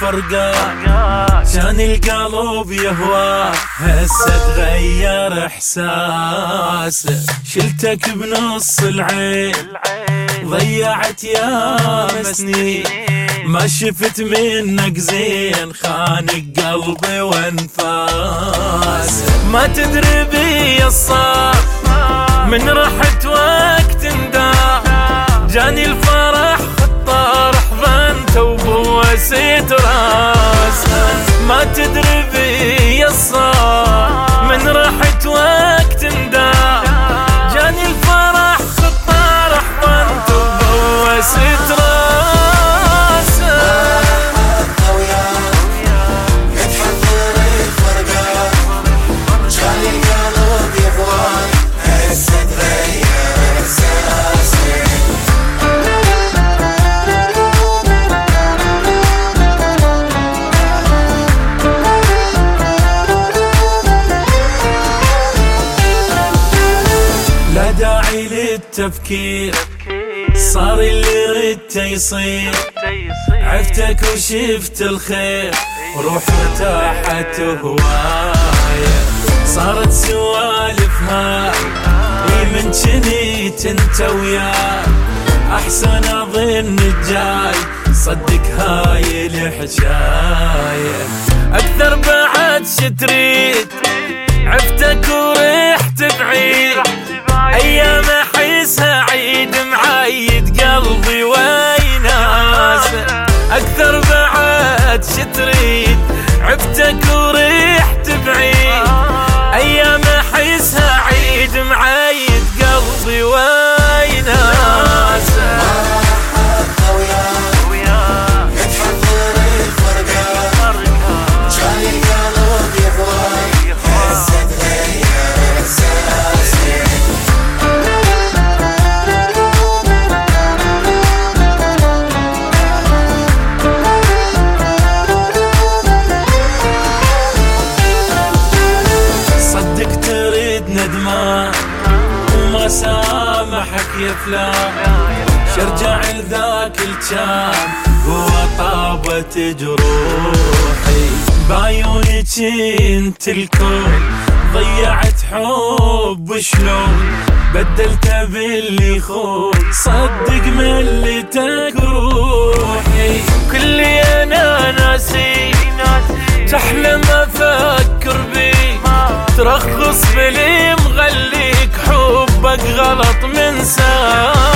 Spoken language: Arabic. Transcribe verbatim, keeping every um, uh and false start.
فرقاك كان القلب يهوى هسه تغير احساسه شلتك بنص العين ضيعت يا سنين ما شفت منك زين خانق قلبي وانفاس ما تدري بي الصار من رحت وقت انداع جاني الفرح خطار حضنت وبوسيت راسه ما تدري بي الصار من رحت وقت انداع جاني الفرح خطار حضنت وبوسيت راسه لا داعي للتفكير صار اللي ردته يصير عفتك وشفت الخير وروح ارتاحت هواية صارت سوالف هاي من جنيت انت وياي احسن اظن الجاي صدق هاي الحجاية اكثر بعد شتريد عفتك ورحت بعيد ايام احسها عيد معيد قلبي ويناسه اكثر بعد شتريد عفتك ورحت بعيد ايام احسها عيد معيد قلبي ويناسه ندمان وما سامحك يا فلان شرجع لذاك الجام وطابت جروحي بعيونك انت الكون ضيعت حب شلون بدلته باللي خون صدق ملتك روحي كلي انا ناسي تحلم افكر بيك ترخص بلي مغليك حبك غلط من ساعة